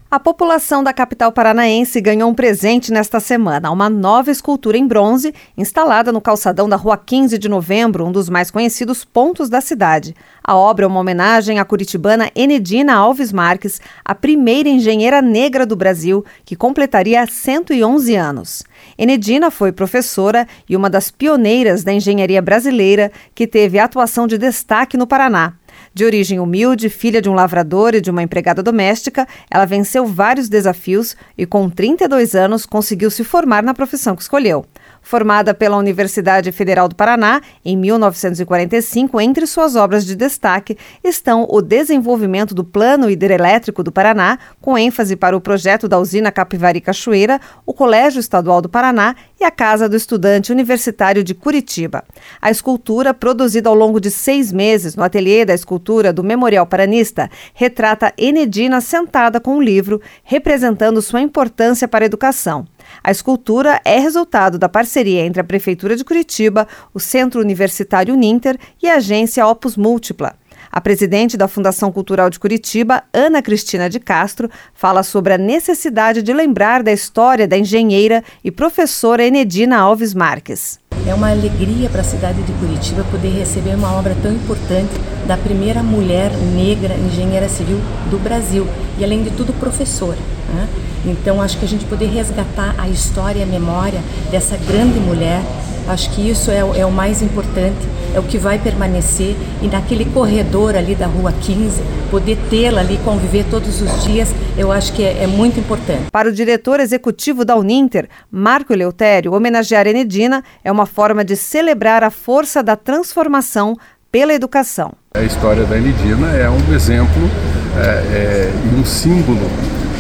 A população da capital paranaense ganhou um presente nesta semana, uma nova escultura em bronze instalada no calçadão da Rua 15 de Novembro, um dos mais conhecidos pontos da cidade. A obra é uma homenagem à curitibana Enedina Alves Marques, a primeira engenheira negra do Brasil, que completaria 111 anos. Enedina foi professora e uma das pioneiras da engenharia brasileira que teve atuação de destaque no Paraná. De origem humilde, filha de um lavrador e de uma empregada doméstica, ela venceu vários desafios e, com 32 anos, conseguiu se formar na profissão que escolheu. Formada pela Universidade Federal do Paraná, em 1945, entre suas obras de destaque estão o desenvolvimento do Plano Hidrelétrico do Paraná, com ênfase para o projeto da usina Capivari Cachoeira, o Colégio Estadual do Paraná e a Casa do Estudante Universitário de Curitiba. A escultura, produzida ao longo de 6 meses no ateliê da escultura do Memorial Paranista, retrata Enedina sentada com um livro, representando sua importância para a educação. A escultura é resultado da parceria entre a Prefeitura de Curitiba, o Centro Universitário Uninter e a agência Opus Múltipla. A presidente da Fundação Cultural de Curitiba, Ana Cristina de Castro, fala sobre a necessidade de lembrar da história da engenheira e professora Enedina Alves Marques. É uma alegria para a cidade de Curitiba poder receber uma obra tão importante da primeira mulher negra engenheira civil do Brasil e, além de tudo, professora, né? Então, acho que a gente poder resgatar a história e a memória dessa grande mulher, acho que isso é o mais importante, é o que vai permanecer, e naquele corredor ali da Rua 15, poder tê-la ali, conviver todos os dias, eu acho que é muito importante. Para o diretor executivo da Uninter, Marco Eleutério, homenagear Enedina é uma forma de celebrar a força da transformação pela educação. A história da Enedina é um exemplo e um símbolo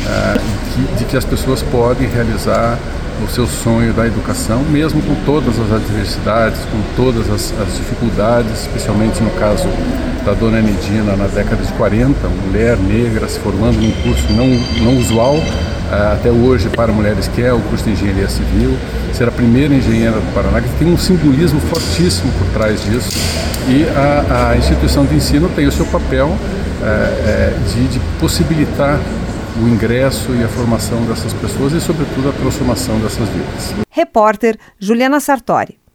de que as pessoas podem realizar o seu sonho da educação, mesmo com todas as adversidades, com todas as dificuldades, especialmente no caso da dona Enedina na década de 40, uma mulher negra se formando num curso não usual até hoje para mulheres, que é o curso de Engenharia Civil, ser a primeira engenheira do Paraná, que tem um simbolismo fortíssimo por trás disso, e a instituição de ensino tem o seu papel de possibilitar o ingresso e a formação dessas pessoas e, sobretudo, a transformação dessas vidas. Repórter Juliana Sartori.